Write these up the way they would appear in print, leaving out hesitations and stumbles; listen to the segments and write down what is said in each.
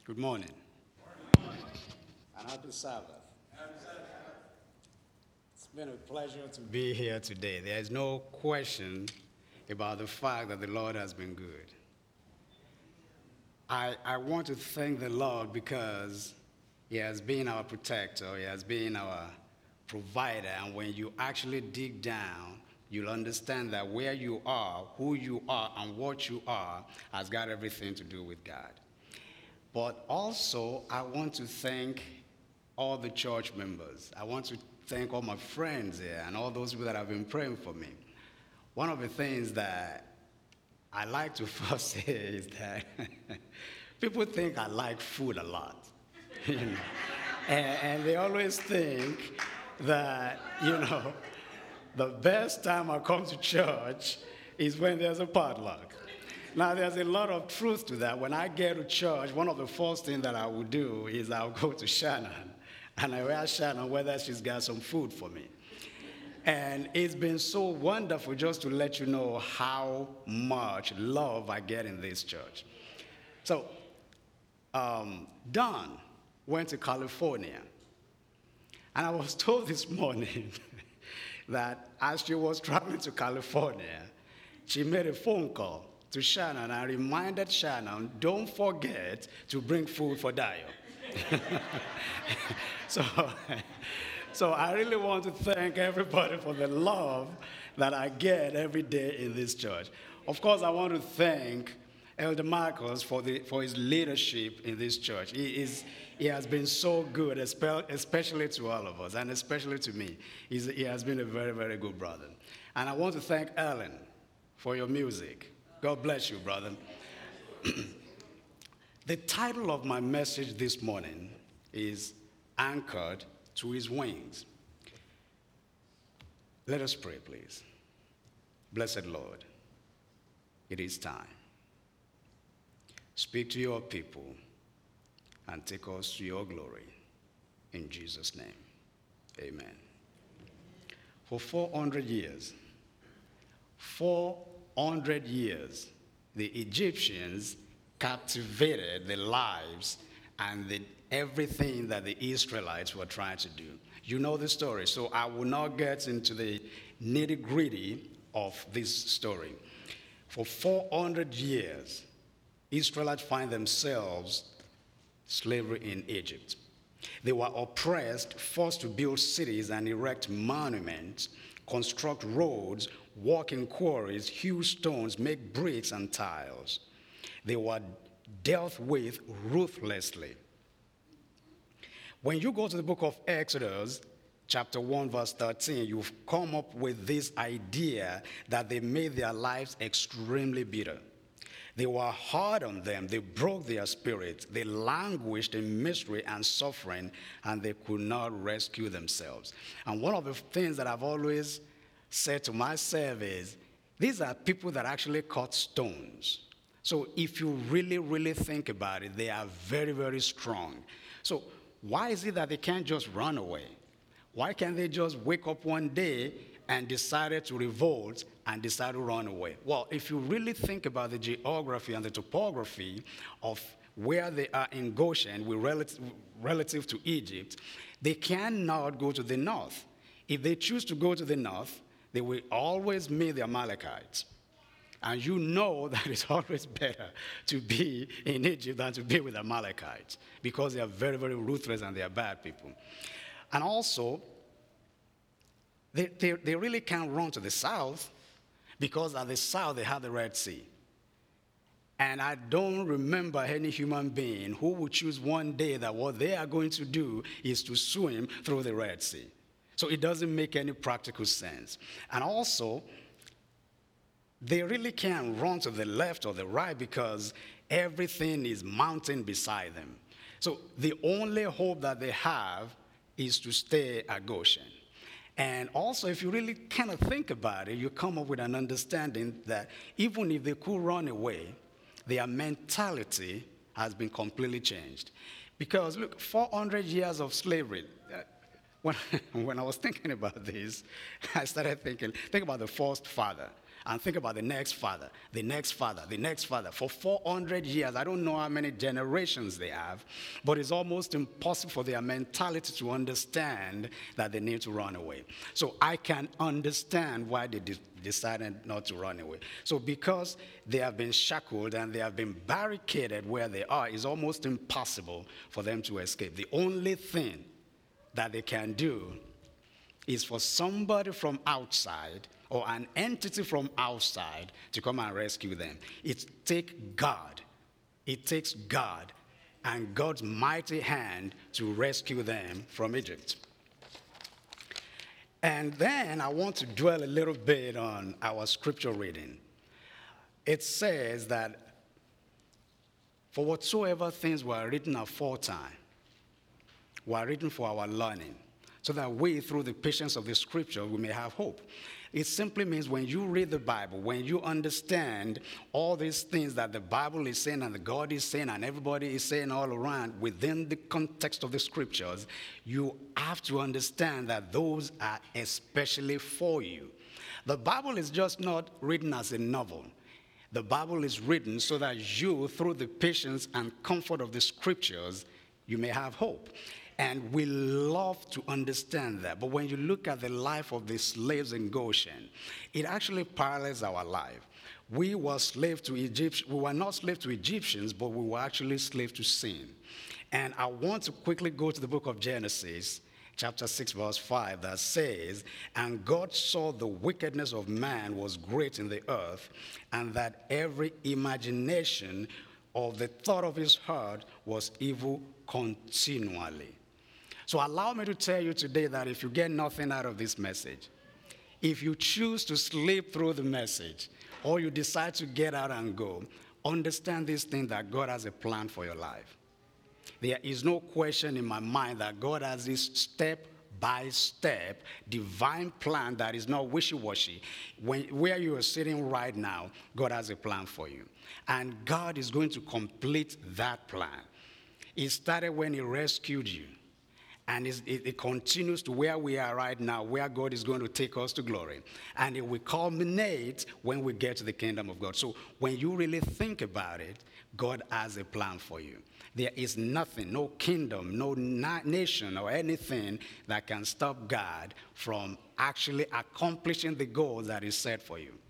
Good morning. And happy Sabbath. It's been a pleasure to be here today. There is no question about the fact that the Lord has been good. I want to thank the Lord because He has been our protector, He has been our provider. And when you actually dig down, you'll understand that where you are, who you are, and what you are has got everything to do with God. But also, I want to thank all the church members. I want to thank all my friends here and all those people that have been praying for me. One of the things that I like to first say is that people think I like food a lot, you know, and they always think that, the best time I come to church is when there's a potluck. Now, there's a lot of truth to that. When I get to church, one of the first things that I will do is I'll go to Shannon, and I ask Shannon whether she's got some food for me. And it's been so wonderful just to let you know how much love I get in this church. So, Dawn went to California, and I was told this morning that as she was traveling to California, she made a phone call to Shannon and reminded Shannon, don't forget to bring food for Dio. so, so I really want to thank everybody for the love that I get every day in this church. Of course, I want to thank Elder Marcos for his leadership in this church. He has been so good, especially to all of us, and especially to me. He has been a very, very good brother. And I want to thank Ellen for your music. God bless you, brother. The title of my message this morning is Anchored to His Wings. Let us pray, please. Blessed Lord, it is time. Speak to your people and take us to your glory. In Jesus' name, amen. For 400 years, 400 years, the Egyptians captivated the lives and everything that the Israelites were trying to do. You know the story, so I will not get into the nitty-gritty of this story. For 400 years, Israelites find themselves slavery in Egypt. They were oppressed, forced to build cities and erect monuments, construct roads, work in quarries, hew stones, make bricks and tiles. They were dealt with ruthlessly. When you go to the book of Exodus, chapter 1, verse 13, you've come up with this idea that they made their lives extremely bitter. They were hard on them. They broke their spirits. They languished in misery and suffering, and they could not rescue themselves. And one of the things that I've always said to myself is, these are people that actually cut stones. So if you really, really think about it, they are very, very strong. So why is it that they can't just run away? Why can't they just wake up one day and decide to revolt and decide to run away? Well, if you really think about the geography and the topography of where they are in Goshen relative to Egypt, they cannot go to the north. If they choose to go to the north, they will always meet the Amalekites. And you know that it's always better to be in Egypt than to be with Amalekites because they are very, very ruthless and they are bad people. And also, they really can't run to the south because at the south they have the Red Sea. And I don't remember any human being who would choose one day that what they are going to do is to swim through the Red Sea. So it doesn't make any practical sense. And also, they really can't run to the left or the right because everything is mountain beside them. So the only hope that they have is to stay at Goshen. And also, if you really kind of think about it, you come up with an understanding that even if they could run away, their mentality has been completely changed. Because look, 400 years of slavery. When I was thinking about this, I started thinking about the first father. And think about the next father, the next father, the next father. For 400 years, I don't know how many generations they have, but it's almost impossible for their mentality to understand that they need to run away. So I can understand why they decided not to run away. So because they have been shackled and they have been barricaded where they are, it's almost impossible for them to escape. The only thing that they can do is for somebody from outside or an entity from outside to come and rescue them. It takes God. It takes God and God's mighty hand to rescue them from Egypt. And then I want to dwell a little bit on our scripture reading. It says that for whatsoever things were written aforetime were written for our learning, so that we, through the patience of the scripture, we may have hope. It simply means when you read the Bible, when you understand all these things that the Bible is saying and the God is saying and everybody is saying all around within the context of the scriptures, you have to understand that those are especially for you. The Bible is just not written as a novel. The Bible is written so that you, through the patience and comfort of the scriptures, you may have hope. And we love to understand that. But when you look at the life of the slaves in Goshen, it actually parallels our life. We were slaves to Egyptians. We were not slaves to Egyptians, but we were actually slaves to sin. And I want to quickly go to the book of Genesis, chapter 6, verse 5, that says, "And God saw the wickedness of man was great in the earth, and that every imagination of the thought of his heart was evil continually." So allow me to tell you today that if you get nothing out of this message, if you choose to sleep through the message, or you decide to get out and go, understand this thing that God has a plan for your life. There is no question in my mind that God has this step-by-step divine plan that is not wishy-washy. Where you are sitting right now, God has a plan for you. And God is going to complete that plan. It started when he rescued you. And it continues to where we are right now, where God is going to take us to glory. And it will culminate when we get to the kingdom of God. So when you really think about it, God has a plan for you. There is nothing, no kingdom, no nation or anything that can stop God from actually accomplishing the goal that is set for you.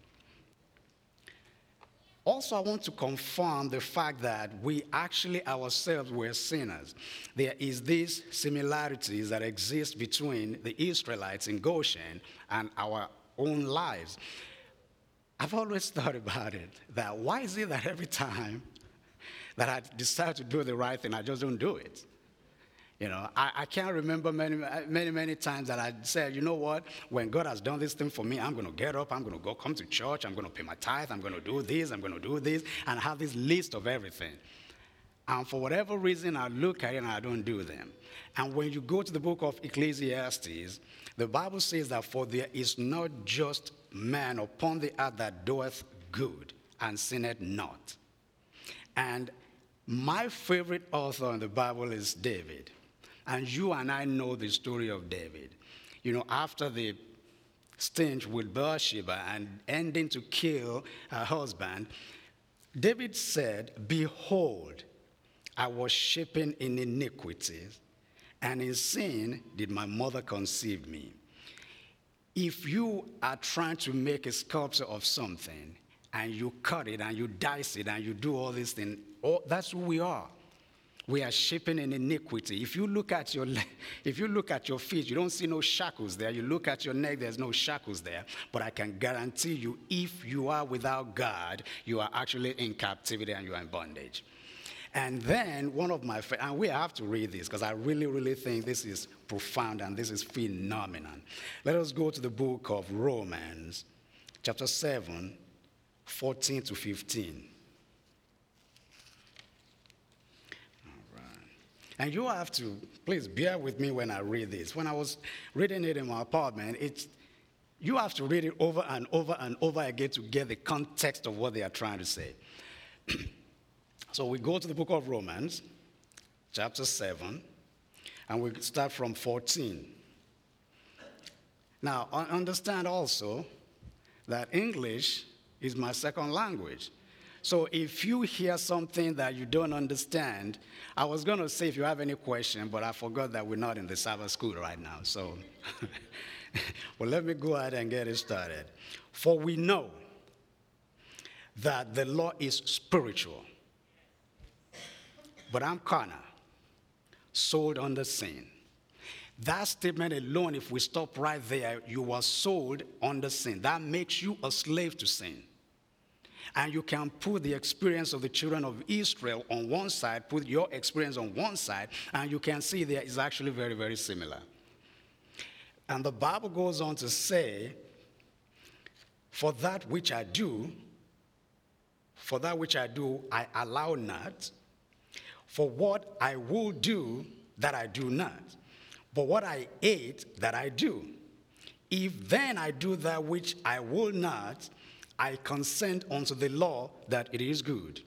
Also, I want to confirm the fact that we actually ourselves were sinners. There is these similarities that exist between the Israelites in Goshen and our own lives. I've always thought about it, that why is it that every time that I decide to do the right thing, I just don't do it? You know, I can't remember many times that I said, you know what, when God has done this thing for me, I'm going to get up, I'm going to go come to church, I'm going to pay my tithe, I'm going to do this, I'm going to do this, and I have this list of everything. And for whatever reason, I look at it and I don't do them. And when you go to the book of Ecclesiastes, the Bible says that for there is not just man upon the earth that doeth good and sinneth not. And my favorite author in the Bible is David. And you and I know the story of David. You know, after the stint with Bathsheba and ending to kill her husband, David said, "Behold, I was shapen in iniquity, and in sin did my mother conceive me." If you are trying to make a sculpture of something, and you cut it, and you dice it, and you do all these things, that's who we are. We are shapen in iniquity. If you look at your feet, you don't see no shackles there. You look at your neck, there's no shackles there. But I can guarantee you, if you are without God, you are actually in captivity and you are in bondage. And then one of my friends, and we have to read this because I really, really think this is profound and this is phenomenal. Let us go to the book of Romans, chapter 7, 14 to 15. And you have to, please bear with me when I read this. When I was reading it in my apartment, you have to read it over and over and over again to get the context of what they are trying to say. So we go to the book of Romans, chapter 7, and we start from 14. Now, understand also that English is my second language. So if you hear something that you don't understand, I was going to say if you have any question, but I forgot that we're not in the Sabbath school right now. So, well, let me go ahead and get it started. For we know that the law is spiritual, but I'm carnal, sold under sin. That statement alone, if we stop right there, you are sold under sin. That makes you a slave to sin. And you can put the experience of the children of Israel on one side, put your experience on one side, and you can see there is actually very, very similar. And the Bible goes on to say, for that which I do, I allow not. For what I will do, that I do not. But what I hate, that I do. If then I do that which I will not, I consent unto the law that it is good.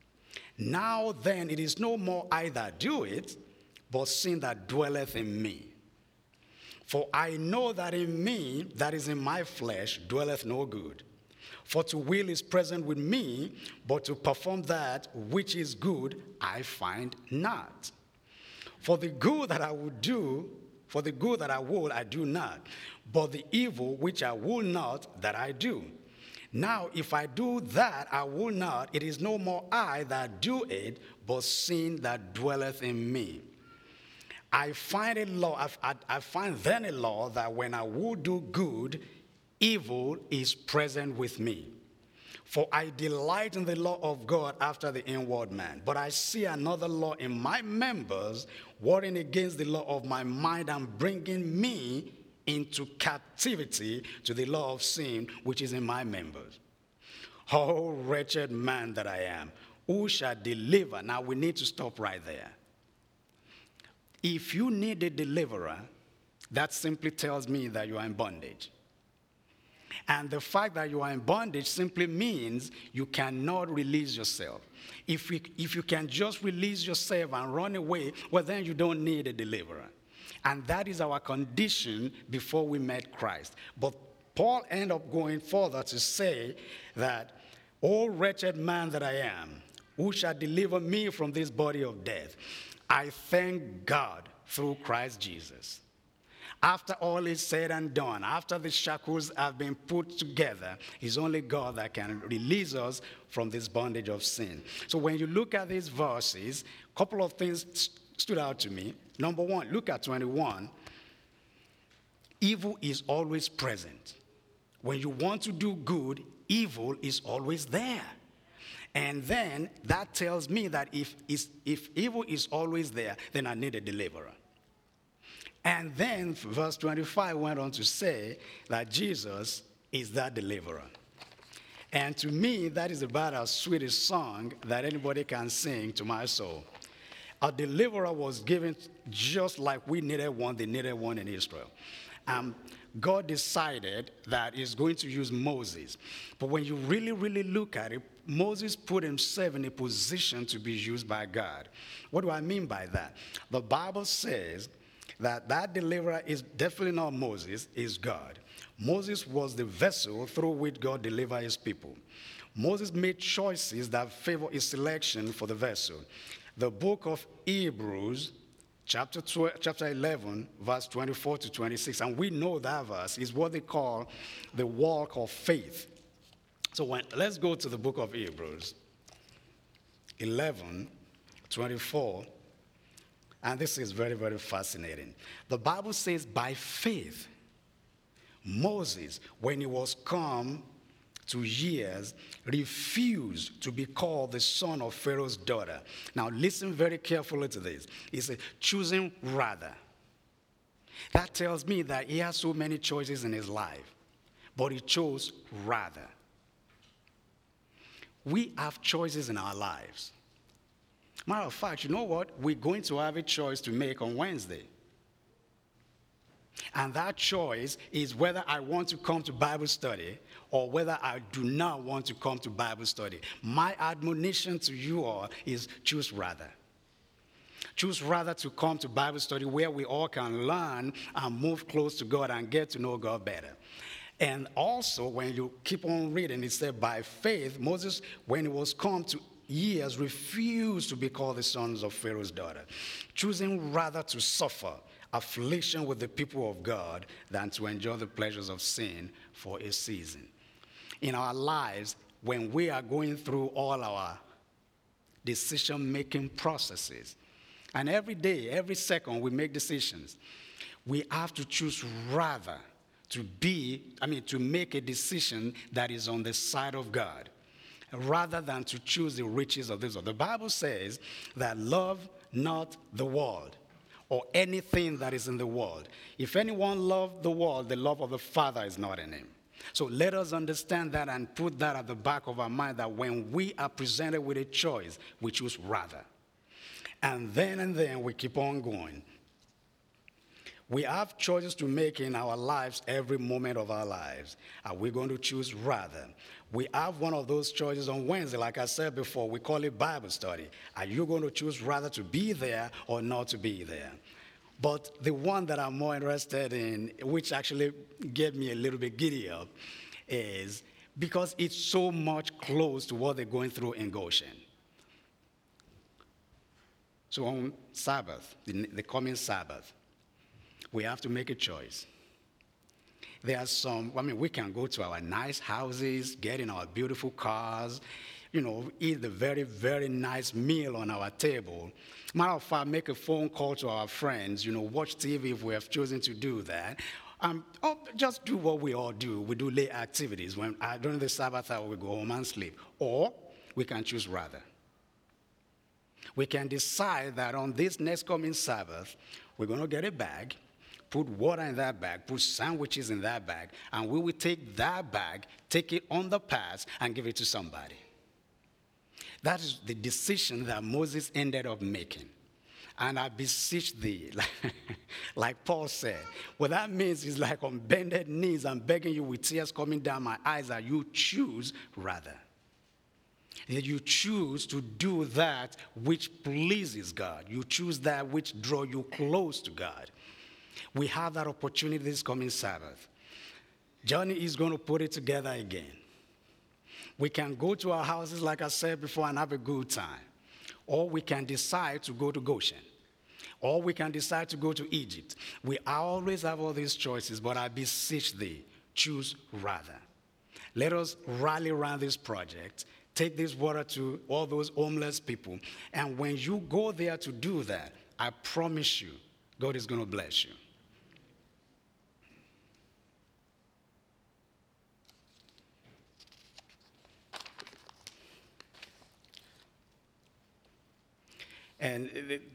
Now then, it is no more I that do it, but sin that dwelleth in me. For I know that in me, that is in my flesh, dwelleth no good. For to will is present with me, but to perform that which is good, I find not. For the good that I would do, I do not. But the evil which I will not, that I do. Now, if I do that I will not, it is no more I that do it, but sin that dwelleth in me. I find then a law that when I will do good, evil is present with me. For I delight in the law of God after the inward man. But I see another law in my members, warring against the law of my mind and bringing me into captivity to the law of sin which is in my members. Oh, wretched man that I am, who shall deliver? Now we need to stop right there. If you need a deliverer, that simply tells me that you are in bondage. And the fact that you are in bondage simply means you cannot release yourself. If you can just release yourself and run away, well, then you don't need a deliverer. And that is our condition before we met Christ. But Paul ended up going further to say that, O wretched man that I am, who shall deliver me from this body of death? I thank God through Christ Jesus. After all is said and done, after the shackles have been put together, it's only God that can release us from this bondage of sin. So when you look at these verses, a couple of things stood out to me. Number one, look at 21. Evil is always present. When you want to do good, evil is always there. And then that tells me that if evil is always there, then I need a deliverer. And then verse 25 went on to say that Jesus is that deliverer. And to me, that is about as sweet a song that anybody can sing to my soul. A deliverer was given just like we needed one, they needed one in Israel. God decided that he's going to use Moses. But when you really, really look at it, Moses put himself in a position to be used by God. What do I mean by that? The Bible says that deliverer is definitely not Moses, is God. Moses was the vessel through which God delivered his people. Moses made choices that favor his selection for the vessel. The book of Hebrews, chapter 11, verse 24 to 26, and we know that verse is what they call the walk of faith. So let's go to the book of Hebrews, 11, 24, and this is very, very fascinating. The Bible says, by faith, Moses, when he was come to years, refused to be called the son of Pharaoh's daughter. Now listen very carefully to this. He said, choosing rather. That tells me that he has so many choices in his life, but he chose rather. We have choices in our lives. Matter of fact, you know what? We're going to have a choice to make on Wednesday. And that choice is whether I want to come to Bible study or whether I do not want to come to Bible study. My admonition to you all is choose rather. Choose rather to come to Bible study where we all can learn and move close to God and get to know God better. And also, when you keep on reading, it said, by faith, Moses, when he was come to years, refused to be called the sons of Pharaoh's daughter, choosing rather to suffer affliction with the people of God than to enjoy the pleasures of sin for a season. In our lives, when we are going through all our decision-making processes, and every day, every second, we make decisions, we have to choose rather to make a decision that is on the side of God, rather than to choose the riches of this world. The Bible says that love not the world or anything that is in the world. If anyone loves the world, the love of the Father is not in him. So let us understand that and put that at the back of our mind, that when we are presented with a choice, we choose rather. And then we keep on going. We have choices to make in our lives every moment of our lives. Are we going to choose rather? We have one of those choices on Wednesday. Like I said before, we call it Bible study. Are you going to choose rather to be there or not to be there? But the one that I'm more interested in, which actually get me a little bit giddy up, is because it's so much close to what they're going through in Goshen. So on Sabbath, the coming Sabbath, we have to make a choice. There are we can go to our nice houses, get in our beautiful cars, eat the very, very nice meal on our table. Matter of fact, make a phone call to our friends, watch TV if we have chosen to do that. Or just do what we all do. We do late activities. During the Sabbath hour, we go home and sleep. Or we can choose rather. We can decide that on this next coming Sabbath, we're going to get a bag, put water in that bag, put sandwiches in that bag, and we will take that bag, take it on the path, and give it to somebody. That is the decision that Moses ended up making. And I beseech thee, like Paul said, what that means is like on bended knees, I'm begging you with tears coming down my eyes, that you choose rather. That you choose to do that which pleases God. You choose that which draws you close to God. We have that opportunity this coming Sabbath. Johnny is going to put it together again. We can go to our houses, like I said before, and have a good time. Or we can decide to go to Goshen. Or we can decide to go to Egypt. We always have all these choices, but I beseech thee, choose rather. Let us rally around this project. Take this water to all those homeless people. And when you go there to do that, I promise you, God is going to bless you. And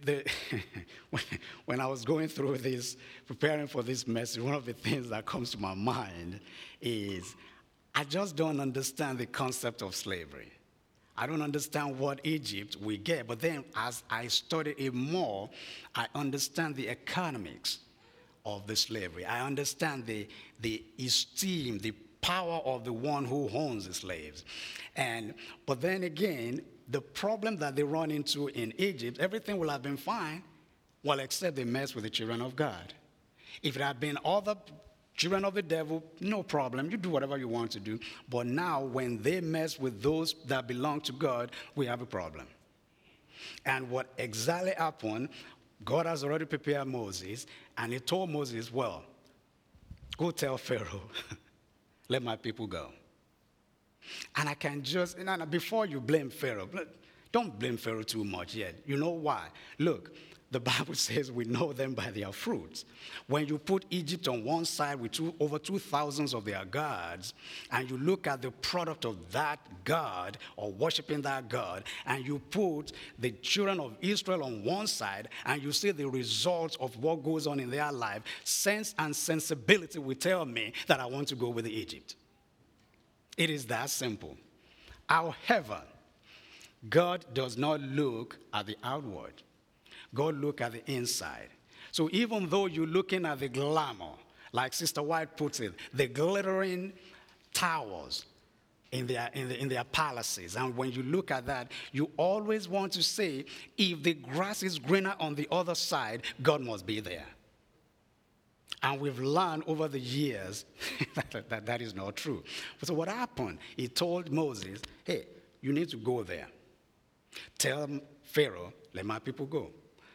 when I was going through this, preparing for this message, one of the things that comes to my mind is I just don't understand the concept of slavery. I don't understand what Egypt we get. But then as I study it more, I understand the economics of the slavery. I understand the esteem, the power of the one who owns the slaves. But then again, the problem that they run into in Egypt, everything will have been fine, well, except they mess with the children of God. If it had been other children of the devil, no problem. You do whatever you want to do. But now, when they mess with those that belong to God, we have a problem. And what exactly happened, God has already prepared Moses, and he told Moses, well, go tell Pharaoh, let my people go. And I can just, before you blame Pharaoh, don't blame Pharaoh too much yet. You know why? Look, the Bible says we know them by their fruits. When you put Egypt on one side with over 2,000 of their gods, and you look at the product of that god or worshiping that god, and you put the children of Israel on one side, and you see the results of what goes on in their life, sense and sensibility will tell me that I want to go with Egypt. It is that simple. However, God does not look at the outward. God looks at the inside. So even though you're looking at the glamour, like Sister White puts it, the glittering towers in their palaces, and when you look at that, you always want to say, if the grass is greener on the other side, God must be there. And we've learned over the years that is not true. So what happened? He told Moses, hey, you need to go there. Tell Pharaoh, let my people go.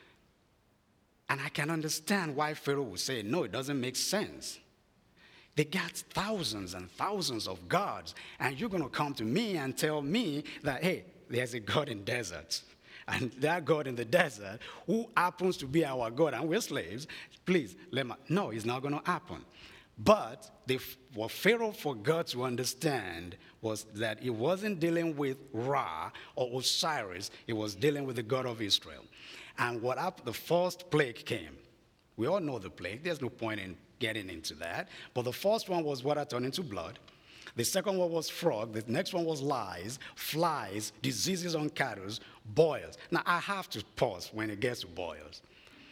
And I can understand why Pharaoh would say, no, it doesn't make sense. They got thousands and thousands of gods, and you're going to come to me and tell me that, hey, there's a God in deserts. And that God in the desert, who happens to be our God, and we're slaves, please, no, it's not going to happen. But what Pharaoh forgot to understand was that he wasn't dealing with Ra or Osiris, he was dealing with the God of Israel. And what happened, the first plague came. We all know the plague, there's no point in getting into that. But the first one was water turned into blood. The second one was frog. The next one was lice, flies, diseases on cattle, boils. Now, I have to pause when it gets to boils.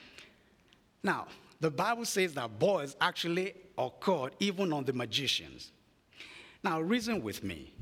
Now, the Bible says that boils actually occurred even on the magicians. Now, reason with me.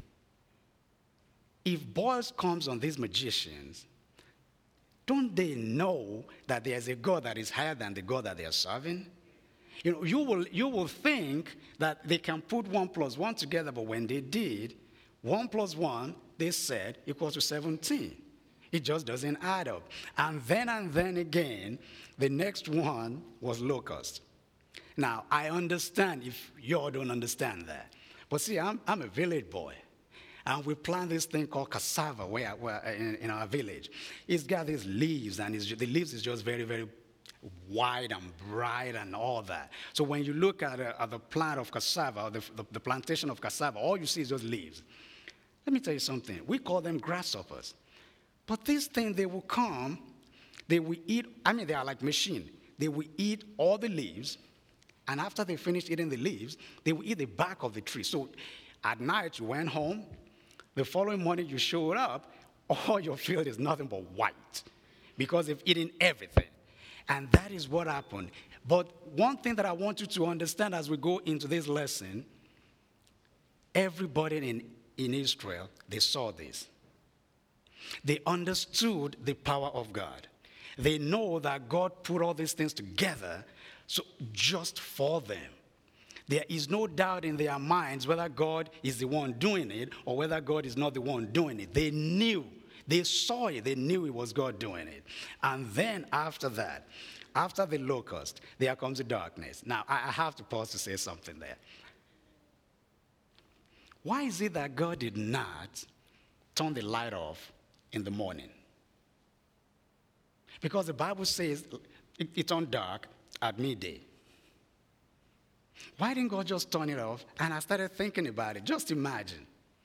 If boils comes on these magicians, don't they know that there's a God that is higher than the God that they are serving? You know, you will think that they can put 1 plus 1 together, but when they did, 1 plus 1, they said, equals to 17. It just doesn't add up. And then again, the next one was locust. Now, I understand if you all don't understand that. But see, I'm a village boy. And we plant this thing called cassava in our village. It's got these leaves, and the leaves is just very, very wide and bright and all that. So when you look at the plant of cassava, or the plantation of cassava, all you see is just leaves. Let me tell you something. We call them grasshoppers. But this thing, they will come, they will eat, they are like machine. They will eat all the leaves, and after they finish eating the leaves, they will eat the bark of the tree. So at night, you went home. The following morning, you showed up, all your field is nothing but white because they've eaten everything. And that is what happened. But one thing that I want you to understand as we go into this lesson, everybody in Israel, they saw this. They understood the power of God. They know that God put all these things together just for them. There is no doubt in their minds whether God is the one doing it or whether God is not the one doing it. They knew. They saw it. They knew it was God doing it. And then after that, after the locust, there comes the darkness. Now, I have to pause to say something there. Why is it that God did not turn the light off in the morning? Because the Bible says it turned dark at midday. Why didn't God just turn it off? And I started thinking about it. Just imagine.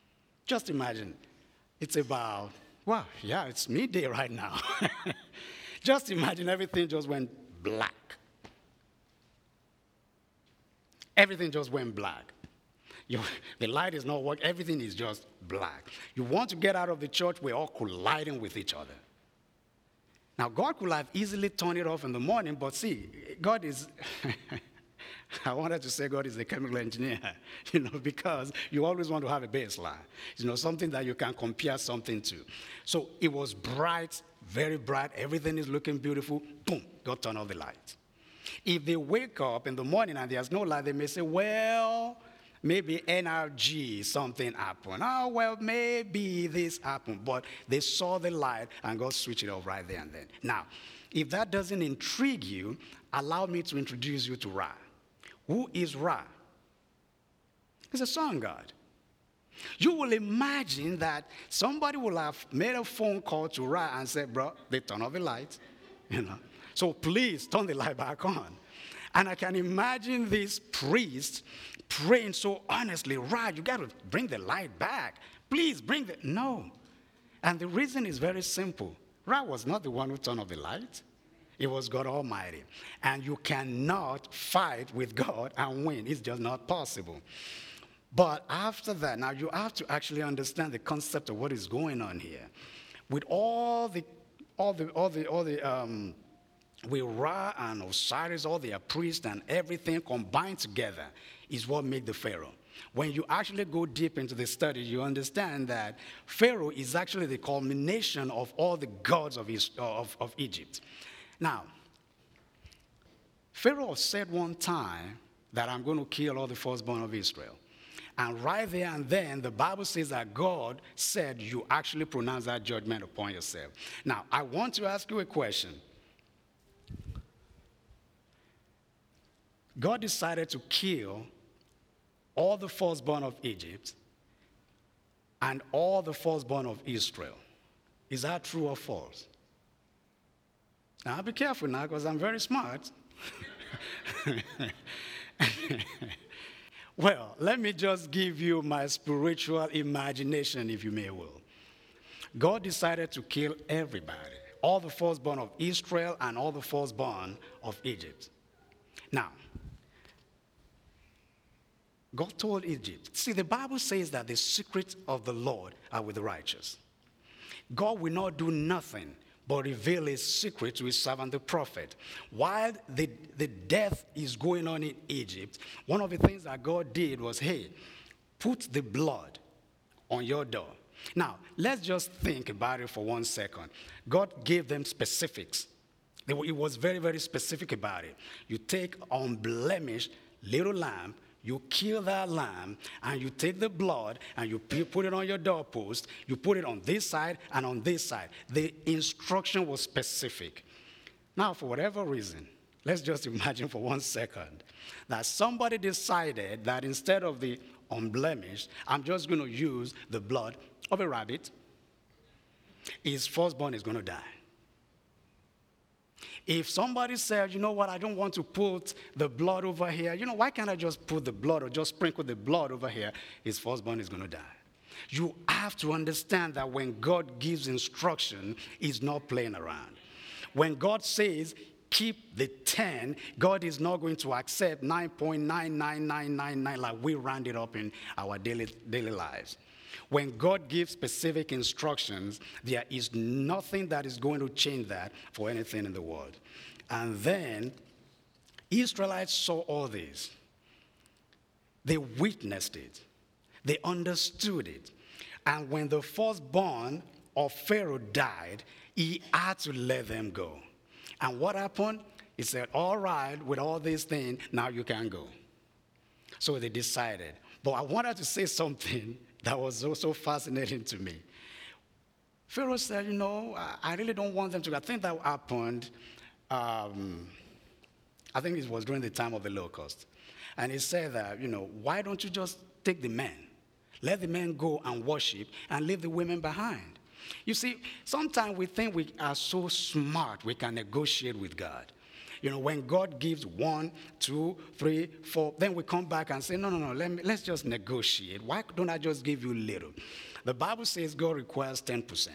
It's about, it's midday right now. Just imagine everything just went black. Everything just went black. The light is not working. Everything is just black. You want to get out of the church, we're all colliding with each other. Now, God could have easily turned it off in the morning, but see, God is... I wanted to say God is a chemical engineer, because you always want to have a baseline, something that you can compare something to. So it was bright, very bright, everything is looking beautiful, boom, God turned off the light. If they wake up in the morning and there's no light, they may say, well, maybe NRG, something happened. Oh, well, maybe this happened. But they saw the light and God switched it off right there and then. Now, if that doesn't intrigue you, allow me to introduce you to Ra. Who is Ra? He's a sun god. You will imagine that somebody will have made a phone call to Ra and said, bro, they turn off the light, So please turn the light back on. And I can imagine this priest praying so honestly, Ra, you got to bring the light back. Please bring the... No. And the reason is very simple. Ra was not the one who turned off the light. It was God Almighty. And you cannot fight with God and win. It's just not possible. But after that, now you have to actually understand the concept of what is going on here. With with Ra and Osiris, all their priests and everything combined together is what made the Pharaoh. When you actually go deep into the study, you understand that Pharaoh is actually the culmination of all the gods of Egypt. Now, Pharaoh said one time that I'm going to kill all the firstborn of Israel. And right there and then, the Bible says that God said you actually pronounce that judgment upon yourself. Now, I want to ask you a question. God decided to kill all the firstborn of Egypt and all the firstborn of Israel. Is that true or false? Now, be careful now, because I'm very smart. Well, let me just give you my spiritual imagination, if you may will. God decided to kill everybody, all the firstborn of Israel and all the firstborn of Egypt. Now, God told Egypt, see, the Bible says that the secrets of the Lord are with the righteous. God will not do nothing but reveal his secret to his servant the prophet. While the death is going on in Egypt, one of the things that God did was, hey, put the blood on your door. Now, let's just think about it for 1 second. God gave them specifics. It was very, very specific about it. You take unblemished little lamb, you kill that lamb, and you take the blood, and you put it on your doorpost. You put it on this side and on this side. The instruction was specific. Now, for whatever reason, let's just imagine for 1 second that somebody decided that instead of the unblemished, I'm just going to use the blood of a rabbit. His firstborn is going to die. If somebody said, you know what, I don't want to put the blood over here, why can't I just put the blood or just sprinkle the blood over here? His firstborn is going to die. You have to understand that when God gives instruction, he's not playing around. When God says, keep the 10, God is not going to accept 9.99999 like we round it up in our daily lives. When God gives specific instructions, there is nothing that is going to change that for anything in the world. And then, Israelites saw all this. They witnessed it. They understood it. And when the firstborn of Pharaoh died, he had to let them go. And what happened? He said, all right, with all these things, now you can go. So they decided. But I wanted to say something that was so fascinating to me. Pharaoh said, I really don't want them to. I think that happened, I think it was during the time of the locust. And he said that, why don't you just take the men? Let the men go and worship and leave the women behind. You see, sometimes we think we are so smart we can negotiate with God. When God gives 1, 2, 3, 4, then we come back and say, no, let's just negotiate. Why don't I just give you little? The Bible says God requires 10%.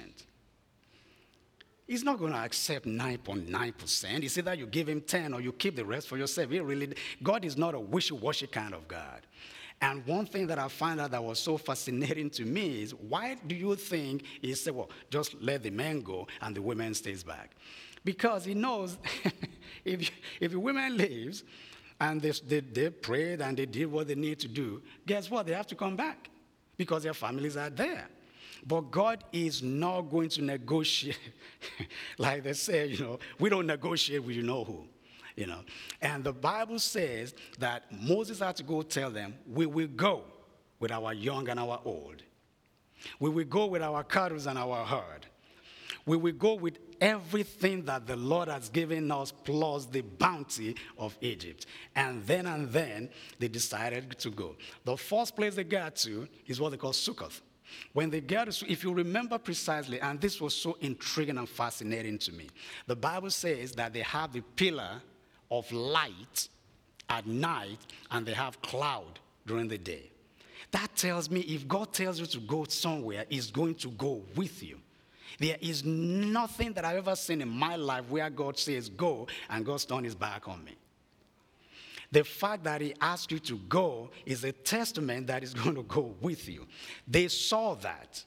He's not going to accept 9.9%. It's either you give him 10 or you keep the rest for yourself. God is not a wishy-washy kind of God. And one thing that I found out that was so fascinating to me is, why do you think he said, well, just let the men go and the women stays back? Because he knows if the women leaves and they prayed and they did what they need to do, guess what? They have to come back because their families are there. But God is not going to negotiate. Like they say, we don't negotiate with who. And the Bible says that Moses had to go tell them, we will go with our young and our old. We will go with our cattle and our herd. We will go with everything that the Lord has given us plus the bounty of Egypt. And then they decided to go. The first place they got to is what they call Sukkoth. When they got to, if you remember precisely, and this was so intriguing and fascinating to me, the Bible says that they have the pillar of light at night and they have cloud during the day. That tells me if God tells you to go somewhere, he's going to go with you. There is nothing that I've ever seen in my life where God says go and God's turned his back on me. The fact that he asked you to go is a testament that he's going to go with you. They saw that.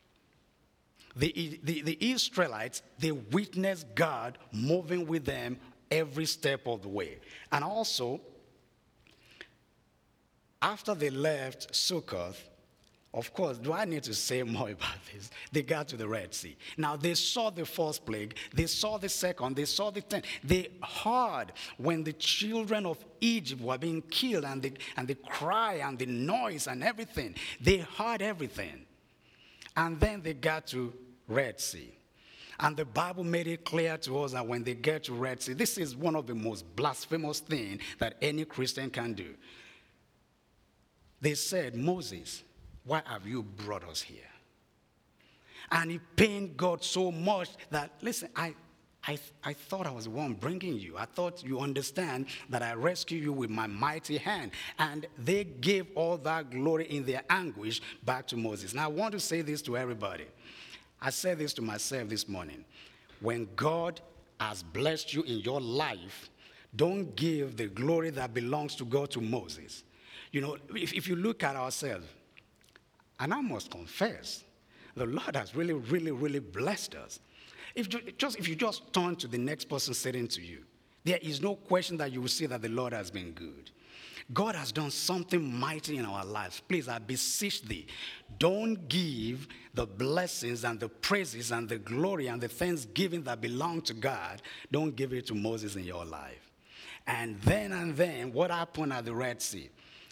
The Israelites, they witnessed God moving with them every step of the way. And also, after they left Sukkoth, Of course, do I need to say more about this? They got to the Red Sea. Now, they saw the first plague. They saw the second. They saw the 10th. They heard when the children of Egypt were being killed and the cry and the noise and everything. They heard everything. And then they got to Red Sea. And the Bible made it clear to us that when they get to Red Sea, this is one of the most blasphemous things that any Christian can do. They said, Moses, why have you brought us here? And it pained God so much that, listen, I thought I was the one bringing you. I thought you understand that I rescued you with my mighty hand. And they gave all that glory in their anguish back to Moses. Now, I want to say this to everybody. I said this to myself this morning. When God has blessed you in your life, don't give the glory that belongs to God to Moses. You know, if you look at ourselves, and I must confess, the Lord has really, really, really blessed us. If you just turn to the next person sitting to you, there is no question that you will see that the Lord has been good. God has done something mighty in our lives. Please, I beseech thee, don't give the blessings and the praises and the glory and the thanksgiving that belong to God, don't give it to Moses in your life. And then, what happened at the Red Sea?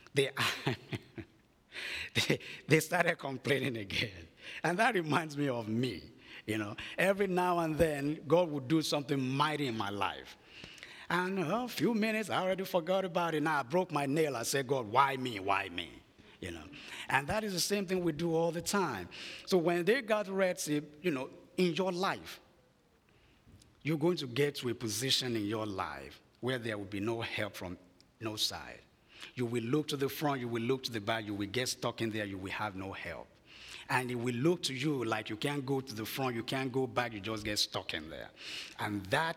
They started complaining again. And that reminds me of me. You know, every now and then, God would do something mighty in my life. And a few minutes, I already forgot about it. Now I broke my nail. I said, God, why me? Why me? You know, and that is the same thing we do all the time. So when they got to Red Sea, you know, in your life, you're going to get to a position in your life where there will be no help from no side. You will look to the front, you will look to the back, you will get stuck in there, you will have no help. And it will look to you like you can't go to the front, you can't go back, you just get stuck in there. And that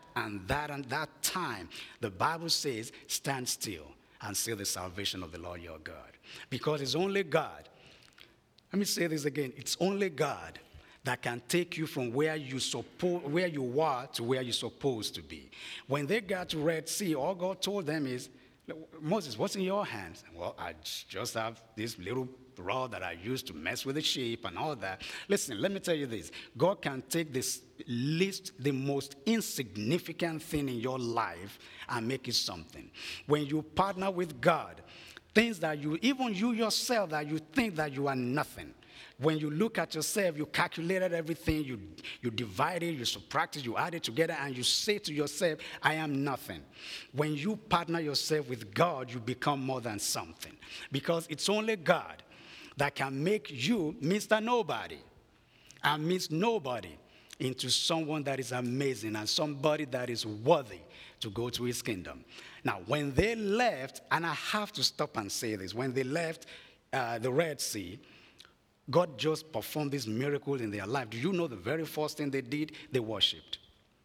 time, the Bible says, stand still and see the salvation of the Lord your God. Because it's only God, let me say this again, it's only God that can take you from where you are to where you're supposed to be. When they got to Red Sea, all God told them is, Moses, what's in your hands? Well, I just have this little rod that I use to mess with the sheep and all that. Listen, let me tell you this. God can take the most insignificant thing in your life and make it something. When you partner with God, things that even you yourself, that you think that you are nothing. When you look at yourself, you calculated everything, you divided, you subtracted, you added together, and you say to yourself, I am nothing. When you partner yourself with God, you become more than something. Because it's only God that can make you Mr. Nobody and Miss Nobody into someone that is amazing and somebody that is worthy to go to his kingdom. Now, when they left, and I have to stop and say this, when they left the Red Sea, God just performed these miracles in their life. Do you know the very first thing they did? They worshiped.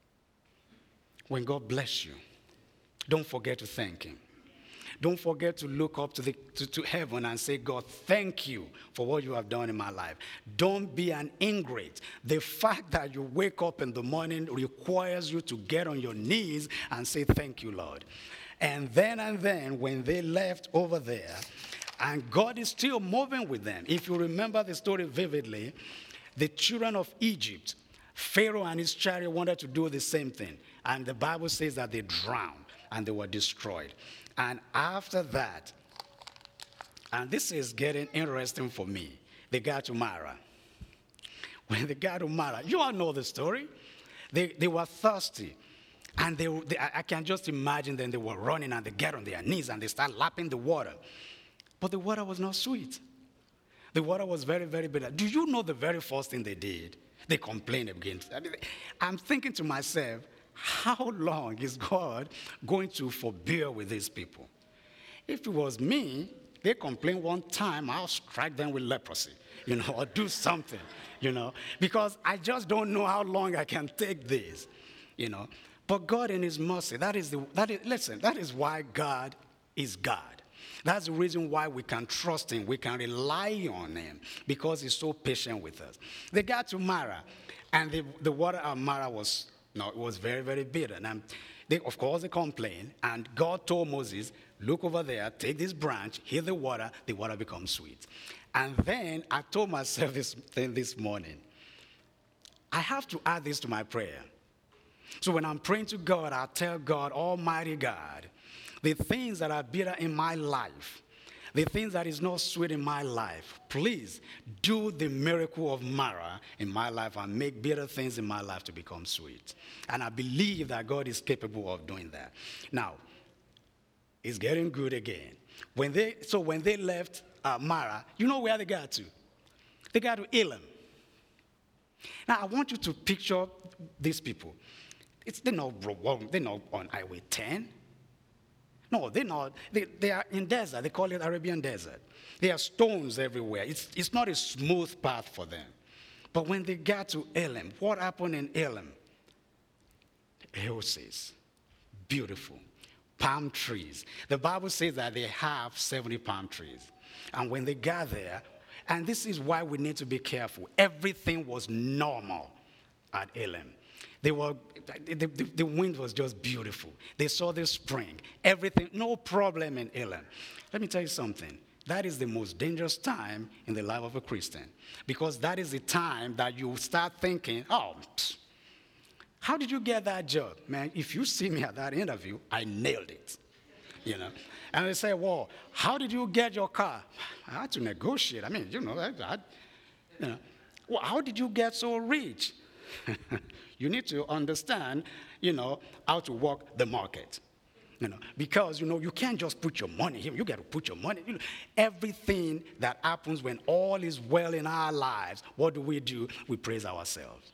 When God bless you, don't forget to thank him. Don't forget to look up to heaven and say, God, thank you for what you have done in my life. Don't be an ingrate. The fact that you wake up in the morning requires you to get on your knees and say, thank you, Lord. And then, when they left over there, and God is still moving with them. If you remember the story vividly, the children of Egypt, Pharaoh and his chariot wanted to do the same thing. And the Bible says that they drowned and they were destroyed. And after that, and this is getting interesting for me, they got to Mara. When they got to Mara, you all know the story. They were thirsty. And I can just imagine them, they were running and they get on their knees and they start lapping the water. But the water was not sweet. The water was very, very bitter. Do you know the very first thing they did? They complained against. I'm thinking to myself, how long is God going to forbear with these people? If it was me, they complain one time, I'll strike them with leprosy, or do something, because I just don't know how long I can take this, But God in his mercy, that is why God is God. That's the reason why we can trust him. We can rely on him because he's so patient with us. They got to Mara, and the water at Mara was No, it was very, very bitter. And of course, they complained. And God told Moses, look over there, take this branch, hit the water becomes sweet. And then I told myself this morning, I have to add this to my prayer. So when I'm praying to God, I tell God, Almighty God, the things that are bitter in my life, the things that is not sweet in my life, please do the miracle of Mara in my life and make bitter things in my life to become sweet. And I believe that God is capable of doing that. Now, it's getting good again. When they left Mara, you know where they got to? They got to Elim. Now, I want you to picture these people. They're not on Highway 10. No, they're not. They are in desert. They call it Arabian desert. There are stones everywhere. It's not a smooth path for them. But when they got to Elim, what happened in Elim? Oasis, beautiful, palm trees. The Bible says that they have 70 palm trees. And when they got there, and this is why we need to be careful, everything was normal at Elim. The wind was just beautiful. They saw the spring. Everything, no problem in Elim. Let me tell you something. That is the most dangerous time in the life of a Christian. Because that is the time that you start thinking, how did you get that job? Man, if you see me at that interview, I nailed it. You know. And they say, well, how did you get your car? I had to negotiate. I mean, well, how did you get so rich? You need to understand, how to work the market. Because, you can't just put your money here. You got to put your money. Everything that happens when all is well in our lives, what do? We praise ourselves.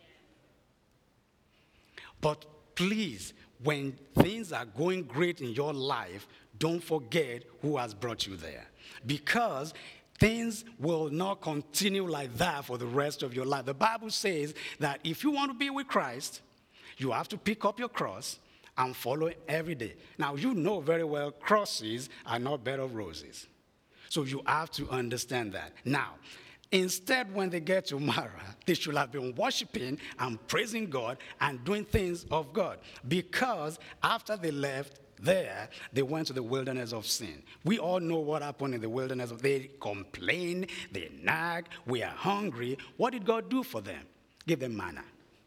But please, when things are going great in your life, don't forget who has brought you there. Because things will not continue like that for the rest of your life. The Bible says that if you want to be with Christ, you have to pick up your cross and follow him every day. Now, you know very well crosses are not bed of roses. So you have to understand that. Now, instead, when they get to Mara, they should have been worshiping and praising God and doing things of God. Because after they left there, they went to the wilderness of sin. We all know what happened in the wilderness. They complained, they nagged, we are hungry. What did God do for them? Give them manna.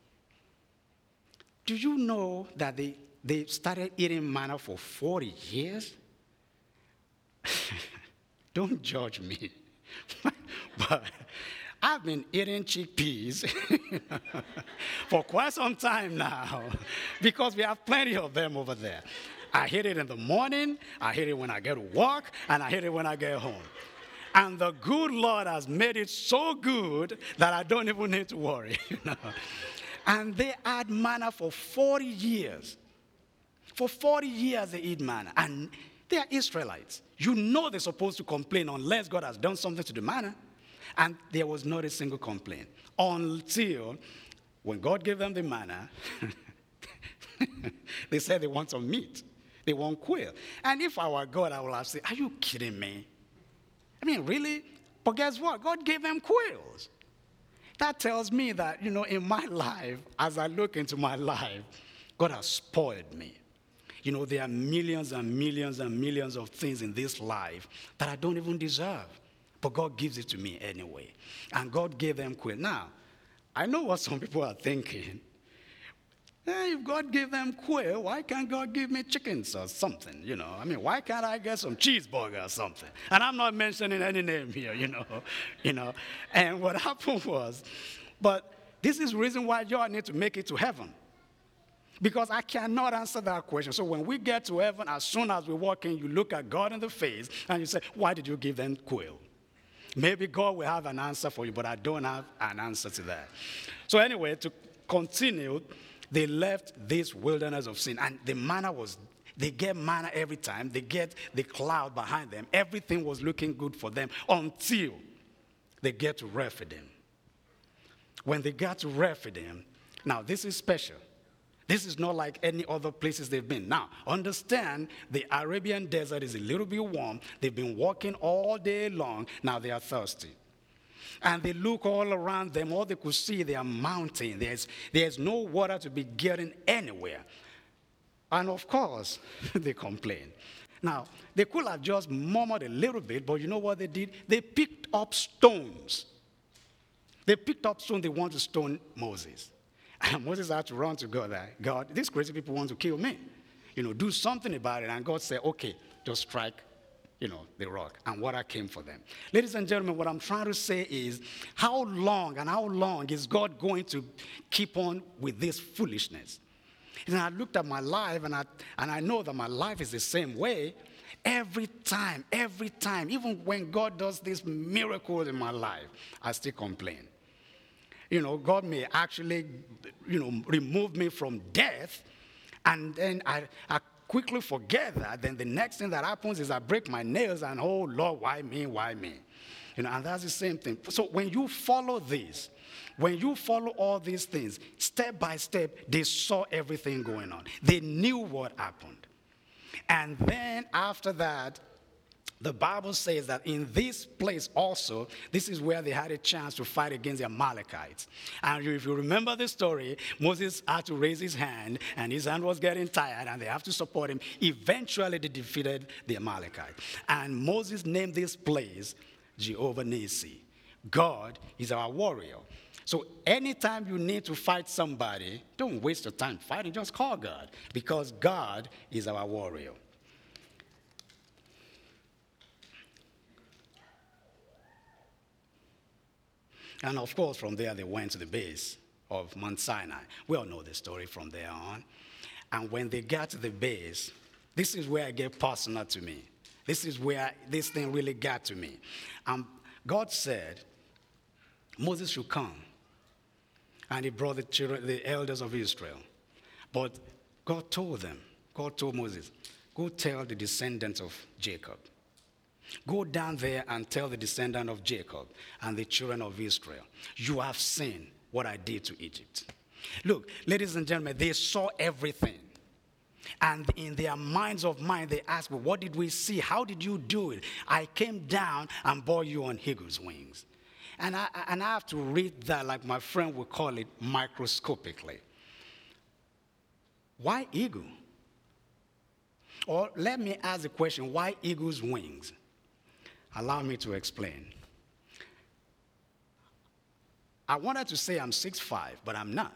Do you know that they started eating manna for 40 years? Don't judge me. But I've been eating chickpeas for quite some time now because we have plenty of them over there. I hit it in the morning, I hit it when I get to work, and I hit it when I get home. And the good Lord has made it so good that I don't even need to worry. And they had manna for 40 years. For 40 years they eat manna. And they are Israelites. You know they're supposed to complain unless God has done something to the manna. And there was not a single complaint until when God gave them the manna, they said they want some meat. They want quail. And if I were God, I would have said, are you kidding me? I mean, really? But guess what? God gave them quails. That tells me that, in my life, as I look into my life, God has spoiled me. There are millions and millions and millions of things in this life that I don't even deserve. But God gives it to me anyway. And God gave them quail. Now, I know what some people are thinking. Hey, if God gave them quail, why can't God give me chickens or something? I mean, why can't I get some cheeseburger or something? And I'm not mentioning any name here, And what happened was, but this is the reason why y'all need to make it to heaven. Because I cannot answer that question. So when we get to heaven, as soon as we walk in, you look at God in the face and you say, why did you give them quail? Maybe God will have an answer for you, but I don't have an answer to that. So anyway, to continue, they left this wilderness of sin. And the manna they get manna every time. They get the cloud behind them. Everything was looking good for them until they get to Rephidim. When they got to Rephidim, now this is special. This is not like any other places they've been. Now, understand the Arabian desert is a little bit warm. They've been walking all day long. Now they are thirsty. And they look all around them. All they could see, they are mountain. There's no water to be getting anywhere. And of course, they complain. Now, they could have just murmured a little bit, but you know what they did? They picked up stones. They picked up stones. They want to stone Moses. And Moses had to run to God. God, these crazy people want to kill me. Do something about it. And God said, okay, just strike, the rock. And water came for them. Ladies and gentlemen, what I'm trying to say is, how long is God going to keep on with this foolishness? And I looked at my life, and I know that my life is the same way. Every time, even when God does this miracle in my life, I still complain. God may actually, remove me from death, and then I quickly forget that. Then the next thing that happens is I break my nails, and oh, Lord, why me, why me? And that's the same thing. So when you follow this, when you follow all these things, step by step, they saw everything going on. They knew what happened. And then after that, the Bible says that in this place also, this is where they had a chance to fight against the Amalekites. And if you remember the story, Moses had to raise his hand, and his hand was getting tired, and they have to support him. Eventually, they defeated the Amalekites. And Moses named this place Jehovah Nissi. God is our warrior. So anytime you need to fight somebody, don't waste your time fighting. Just call God, because God is our warrior. And of course, from there, they went to the base of Mount Sinai. We all know the story from there on. And when they got to the base, this is where it get personal to me. This is where this thing really got to me. God said Moses should come. And he brought the elders of Israel. But God told Moses, go tell the descendants of Jacob. Go down there and tell the descendant of Jacob and the children of Israel, you have seen what I did to Egypt. Look, ladies and gentlemen, they saw everything. And in their minds of mind, they asked, well, what did we see? How did you do it? I came down and bore you on eagle's wings. And I have to read that, like my friend would call it, microscopically. Why eagle? Or let me ask the question, why eagle's wings? Allow me to explain. I wanted to say I'm 6'5", but I'm not.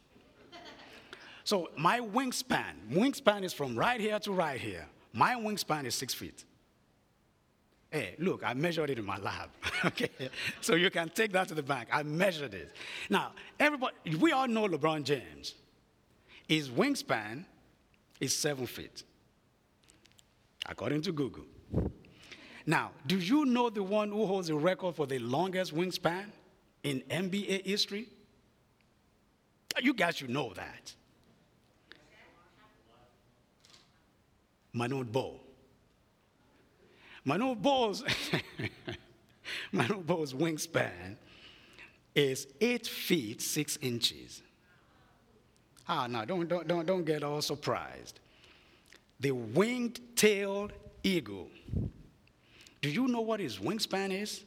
So my wingspan is from right here to right here. My wingspan is 6 feet. Hey, look, I measured it in my lab, okay? So you can take that to the bank. I measured it. Now, we all know LeBron James. His wingspan is 7 feet, according to Google. Now, do you know the one who holds the record for the longest wingspan in NBA history? You guys should know that. Manute Bol. Manute Bol's wingspan is 8 feet 6 inches. Now don't get all surprised. The winged-tailed eagle. Do you know what his wingspan is?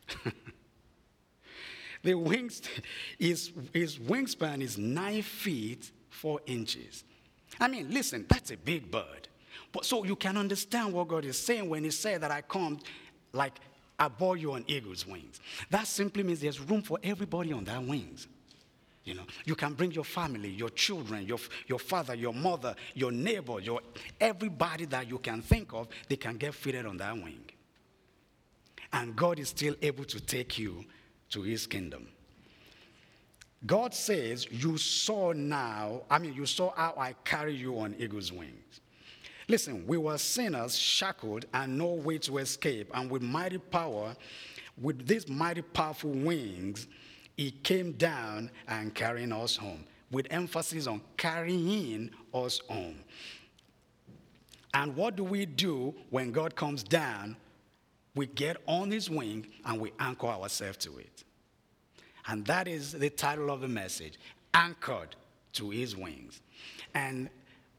His wingspan is 9 feet 4 inches. I mean, listen, that's a big bird. But so you can understand what God is saying when he said that I come like I bore you on eagle's wings. That simply means there's room for everybody on that wings. You can bring your family, your children, your father, your mother, your neighbor, everybody that you can think of, they can get fitted on that wing. And God is still able to take you to his kingdom. God says, you saw how I carry you on eagle's wings. Listen, we were sinners, shackled, and no way to escape. And with mighty power, with these mighty powerful wings, he came down and carrying us home. With emphasis on carrying us home. And what do we do when God comes down? We get on his wing and we anchor ourselves to it. And that is the title of the message, Anchored to His Wings. And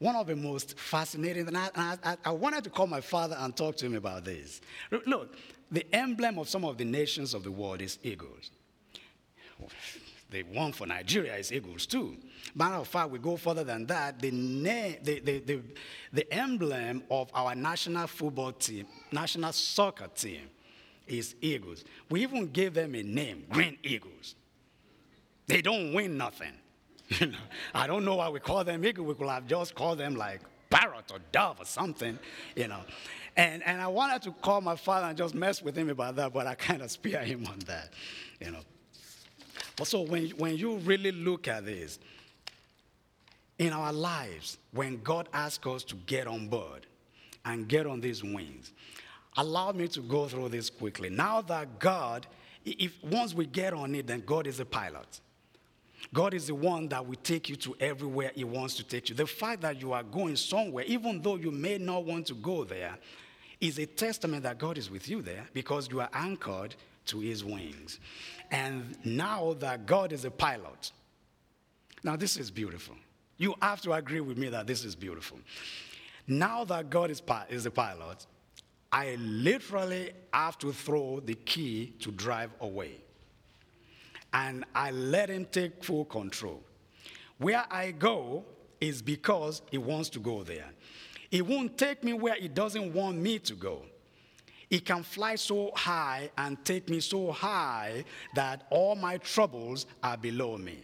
one of the most fascinating, and I wanted to call my father and talk to him about this. Look, the emblem of some of the nations of the world is eagles. The one for Nigeria is eagles too. Matter of fact, we go further than that. The emblem of our national football team, national soccer team, is eagles. We even gave them a name, Green Eagles. They don't win nothing. I don't know why we call them eagle. We could have just called them like parrot or dove or something, And I wanted to call my father and just mess with him about that, but I kind of spare him on that, But so when you really look at this, in our lives, when God asks us to get on board and get on these wings, allow me to go through this quickly. Now that God, once we get on it, then God is a pilot. God is the one that will take you to everywhere he wants to take you. The fact that you are going somewhere, even though you may not want to go there, is a testament that God is with you there because you are anchored to his wings. And now that God is a pilot, now this is beautiful. You have to agree with me that this is beautiful. Now that God is a pilot, I literally have to throw the key to drive away. And I let him take full control. Where I go is because he wants to go there. He won't take me where he doesn't want me to go. He can fly so high and take me so high that all my troubles are below me.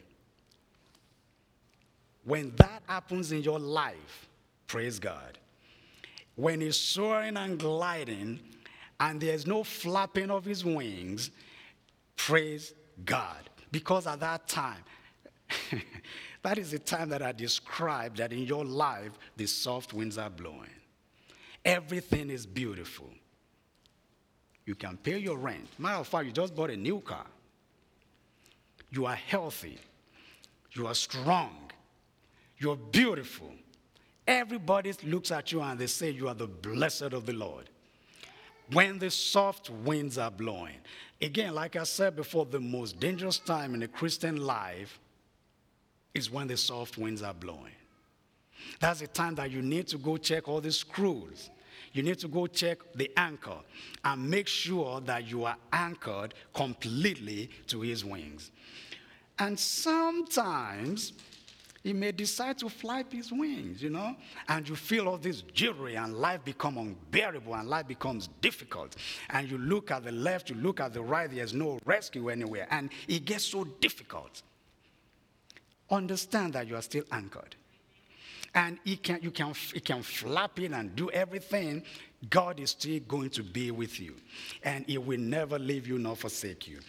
When that happens in your life, praise God. When he's soaring and gliding and there's no flapping of his wings, praise God. Because at that time, that is the time that I described that in your life, the soft winds are blowing. Everything is beautiful. You can pay your rent. Matter of fact, you just bought a new car. You are healthy. You are strong. You're beautiful. Everybody looks at you and they say you are the blessed of the Lord. When the soft winds are blowing. Again, like I said before, the most dangerous time in a Christian life is when the soft winds are blowing. That's the time that you need to go check all the screws. You need to go check the anchor and make sure that you are anchored completely to his wings. And sometimes he may decide to flap his wings, and you feel all this jittery and life becomes unbearable and life becomes difficult. And you look at the left, you look at the right, there's no rescue anywhere, and it gets so difficult. Understand that you are still anchored. And you can flap it and do everything. God is still going to be with you. And he will never leave you nor forsake you.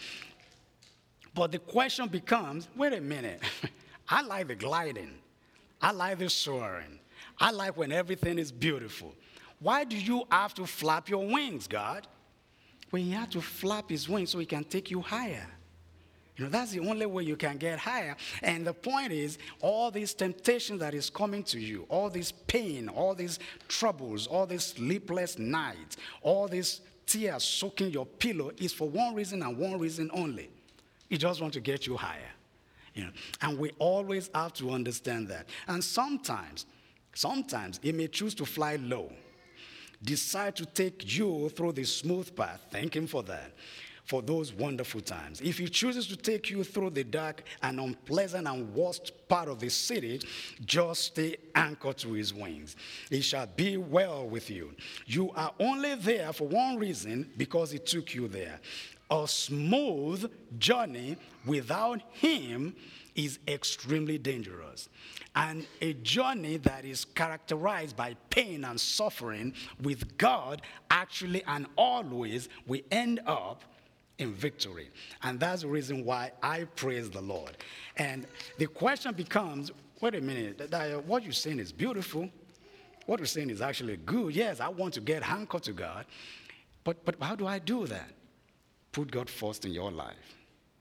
But the question becomes, wait a minute. I like the gliding. I like the soaring. I like when everything is beautiful. Why do you have to flap your wings, God? Well, he had to flap his wings so he can take you higher. That's the only way you can get higher. And the point is, all these temptations that is coming to you, all this pain, all these troubles, all these sleepless nights, all these tears soaking your pillow is for one reason and one reason only. He just wants to get you higher. And we always have to understand that. And sometimes he may choose to fly low, decide to take you through the smooth path. Thank him for that, for those wonderful times. If he chooses to take you through the dark and unpleasant and worst part of the city, just stay anchored to his wings. It shall be well with you. You are only there for one reason, because he took you there. A smooth journey without him is extremely dangerous. And a journey that is characterized by pain and suffering with God, actually and always, we end up in victory. And that's the reason why I praise the Lord. And the question becomes, wait a minute, what you're saying is beautiful. What you're saying is actually good. Yes, I want to get anchored to God. But how do I do that? Put God first in your life.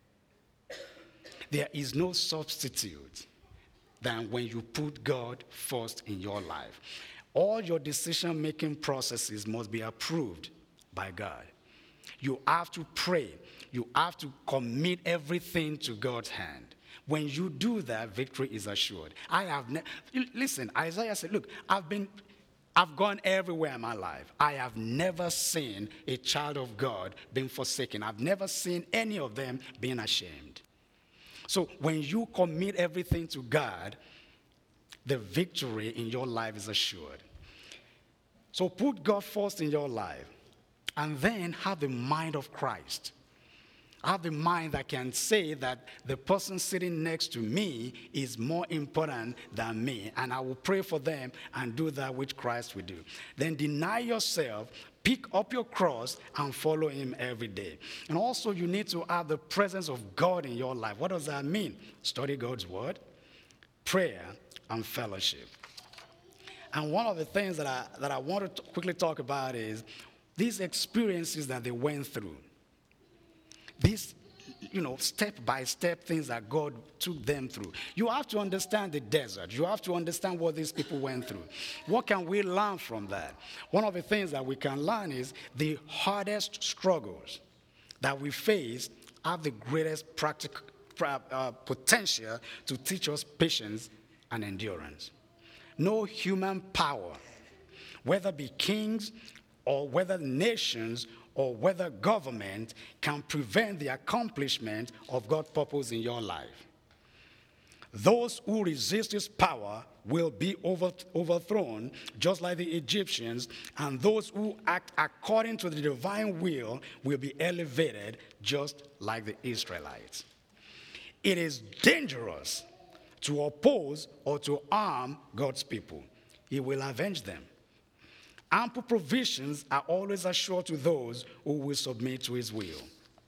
There is no substitute than when you put God first in your life. All your decision-making processes must be approved by God. You have to pray. You have to commit everything to God's hand. When you do that, victory is assured. Listen, Isaiah said, look, I've gone everywhere in my life. I have never seen a child of God being forsaken. I've never seen any of them being ashamed. So when you commit everything to God, the victory in your life is assured. So put God first in your life, and then have the mind of Christ. Have the mind that can say that the person sitting next to me is more important than me, and I will pray for them and do that which Christ will do. Then deny yourself, pick up your cross, and follow him every day. And also you need to have the presence of God in your life. What does that mean? Study God's word, prayer, and fellowship. And one of the things that I want to quickly talk about is these experiences that they went through. These, step-by-step things that God took them through. You have to understand the desert. You have to understand what these people went through. What can we learn from that? One of the things that we can learn is the hardest struggles that we face have the greatest potential to teach us patience and endurance. No human power, whether be kings or whether nations or whether government, can prevent the accomplishment of God's purpose in your life. Those who resist his power will be overthrown, just like the Egyptians, and those who act according to the divine will be elevated, just like the Israelites. It is dangerous to oppose or to harm God's people. He will avenge them. Ample provisions are always assured to those who will submit to his will.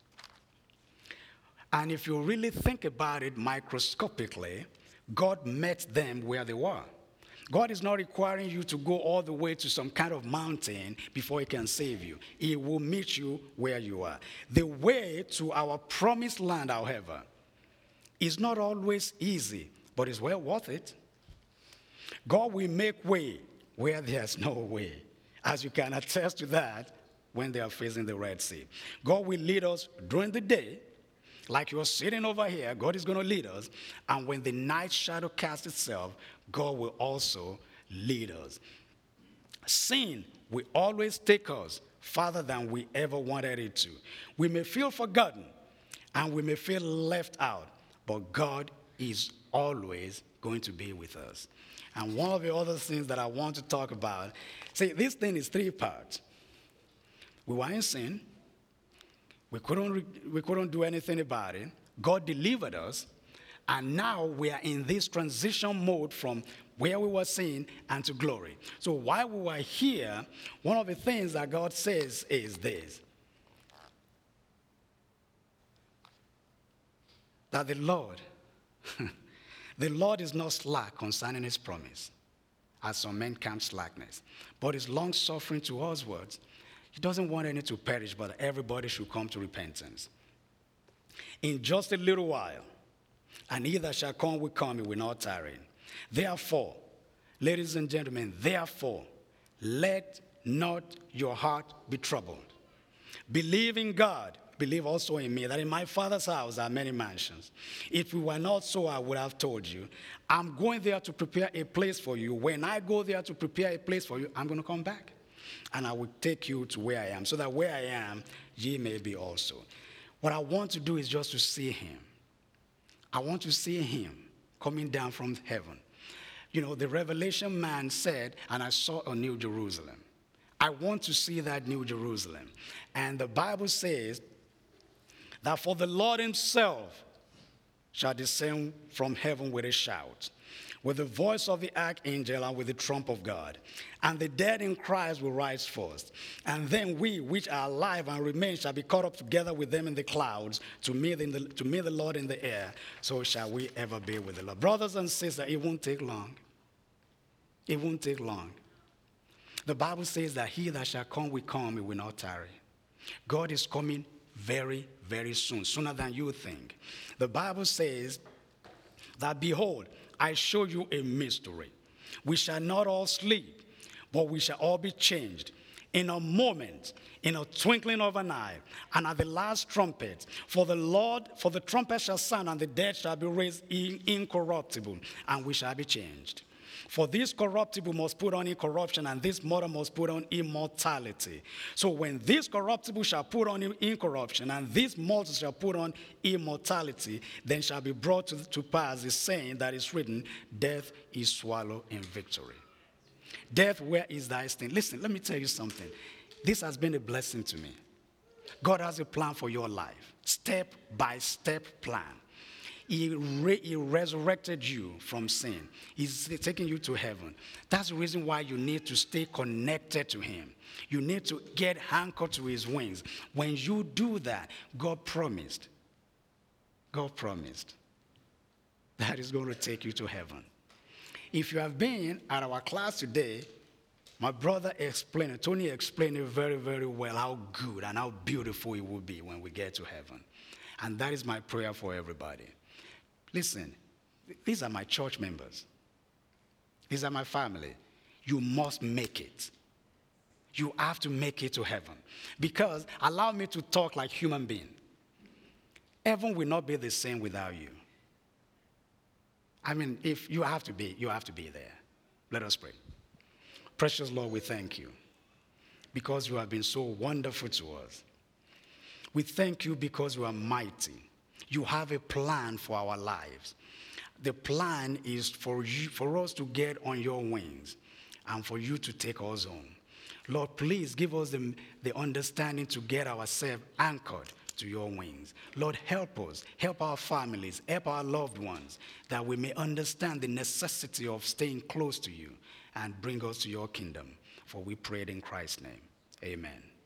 And if you really think about it microscopically, God met them where they were. God is not requiring you to go all the way to some kind of mountain before he can save you. He will meet you where you are. The way to our promised land, however, is not always easy, but is well worth it. God will make way where there's no way, as you can attest to that when they are facing the Red Sea. God will lead us during the day, like you're sitting over here. God is going to lead us. And when the night shadow casts itself, God will also lead us. Sin will always take us farther than we ever wanted it to. We may feel forgotten and we may feel left out, but God is always going to be with us. And one of the other things that I want to talk about, see, this thing is three parts. We were in sin. We couldn't do anything about it. God delivered us. And now we are in this transition mode from where we were sin and to glory. So while we were here, one of the things that God says is this: that the Lord is not slack concerning his promise, as some men count slackness, but is long-suffering to uswards. He doesn't want any to perish, but everybody should come to repentance. In just a little while, and he that shall come will come, he will not tarry. Therefore, ladies and gentlemen, therefore, let not your heart be troubled. Believe in God. Believe also in me, that in my Father's house are many mansions. If we were not so, I would have told you. I'm going there to prepare a place for you. When I go there to prepare a place for you, I'm going to come back. And I will take you to where I am, so that where I am, ye may be also. What I want to do is just to see him. I want to see him coming down from heaven. You know, the Revelation man said, and I saw a new Jerusalem. I want to see that new Jerusalem. And the Bible says that for the Lord himself shall descend from heaven with a shout, with the voice of the archangel and with the trump of God. And the dead in Christ will rise first. And then we, which are alive and remain, shall be caught up together with them in the clouds to meet the Lord in the air. So shall we ever be with the Lord. Brothers and sisters, it won't take long. It won't take long. The Bible says that he that shall come will come, he will not tarry. God is coming very, very soon, sooner than you think. The Bible says that, behold, I show you a mystery. We shall not all sleep, but we shall all be changed in a moment, in a twinkling of an eye, and at the last trumpet. For the trumpet shall sound, and the dead shall be raised incorruptible, and we shall be changed. For this corruptible must put on incorruption, and this mortal must put on immortality. So when this corruptible shall put on incorruption, and this mortal shall put on immortality, then shall be brought to pass the saying that is written, death is swallowed in victory. Death, where is thy sting? Listen, let me tell you something. This has been a blessing to me. God has a plan for your life, step-by-step plan. He resurrected you from sin. He's taking you to heaven. That's the reason why you need to stay connected to him. You need to get anchored to his wings. When you do that, God promised that he's going to take you to heaven. If you have been at our class today, my brother Tony explained it very, very well, how good and how beautiful it will be when we get to heaven. And that is my prayer for everybody. Listen, these are my church members. These are my family. You must make it. You have to make it to heaven. Because, allow me to talk like human being. Heaven will not be the same without you. I mean, if you have to be there. Let us pray. Precious Lord, we thank you because you have been so wonderful to us. We thank you because you are mighty. You have a plan for our lives. The plan is for us to get on your wings and for you to take us home. Lord, please give us the understanding to get ourselves anchored to your wings. Lord, help us, help our families, help our loved ones, that we may understand the necessity of staying close to you and bring us to your kingdom. For we pray it in Christ's name. Amen.